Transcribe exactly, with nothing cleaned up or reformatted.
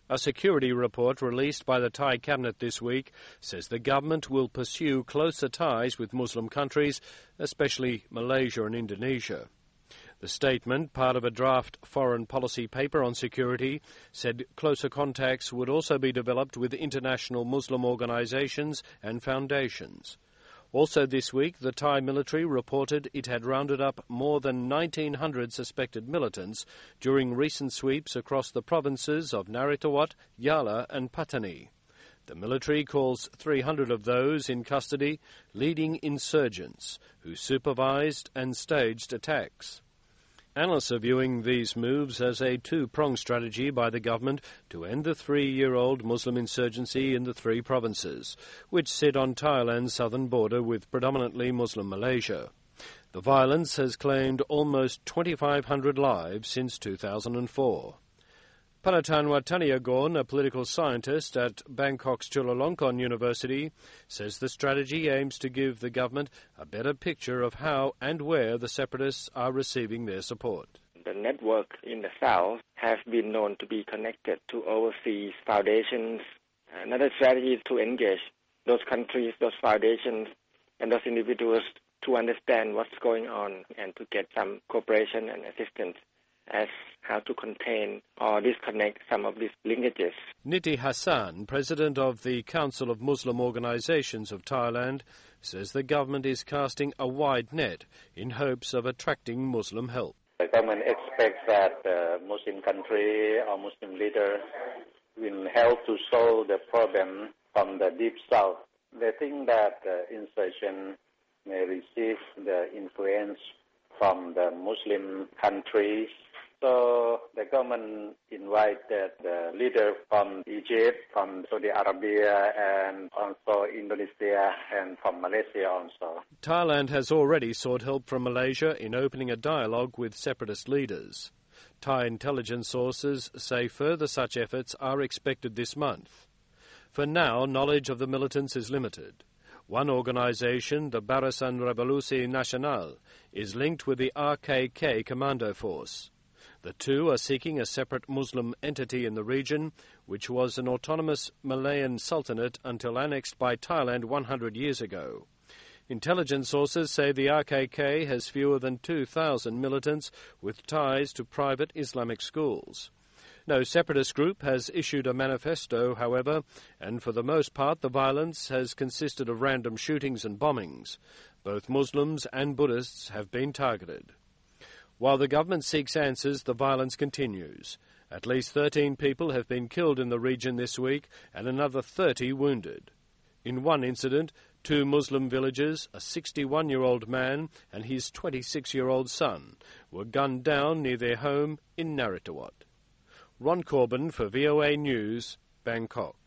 A security report released by the Thai cabinet this week says the government will pursue closer ties with Muslim countries, especially Malaysia and Indonesia. The statement, part of a draft foreign policy paper on security, said closer contacts would also be developed with international Muslim organisations and foundations. Also this week, the Thai military reported it had rounded up more than nineteen hundred suspected militants during recent sweeps across the provinces of Naritawat, Yala and Pattani. The military calls three hundred of those in custody leading insurgents who supervised and staged attacks. Analysts are viewing these moves as a two-pronged strategy by the government to end the three-year-old Muslim insurgency in the three provinces, which sit on Thailand's southern border with predominantly Muslim Malaysia. The violence has claimed almost twenty-five hundred lives since two thousand four. Panatanwa Taniagon, a political scientist at Bangkok's Chulalongkorn University, says the strategy aims to give the government a better picture of how and where the separatists are receiving their support. The network in the south have been known to be connected to overseas foundations. Another strategy is to engage those countries, those foundations, and those individuals to understand what's going on and to get some cooperation and assistance as how to contain or disconnect some of these linkages. Niti Hassan, president of the Council of Muslim Organisations of Thailand, says the government is casting a wide net in hopes of attracting Muslim help. The government expects that the Muslim country or Muslim leaders will help to solve the problem from the deep south. They think that the insurgent may receive the influence from the Muslim countries. So the government invited the leader from Egypt, from Saudi Arabia, and also Indonesia, and from Malaysia also. Thailand has already sought help from Malaysia in opening a dialogue with separatist leaders. Thai intelligence sources say further such efforts are expected this month. For now, knowledge of the militants is limited. One organisation, the Barisan Revolusi Nasional, is linked with the R K K Commando Force. The two are seeking a separate Muslim entity in the region, which was an autonomous Malayan sultanate until annexed by Thailand one hundred years ago. Intelligence sources say the R K K has fewer than two thousand militants with ties to private Islamic schools. No separatist group has issued a manifesto, however, and for the most part the violence has consisted of random shootings and bombings. Both Muslims and Buddhists have been targeted. While the government seeks answers, the violence continues. At least thirteen people have been killed in the region this week and another thirty wounded. In one incident, two Muslim villagers, a sixty-one-year-old man and his twenty-six-year-old son, were gunned down near their home in Naritawat. Ron Corbin for V O A News, Bangkok.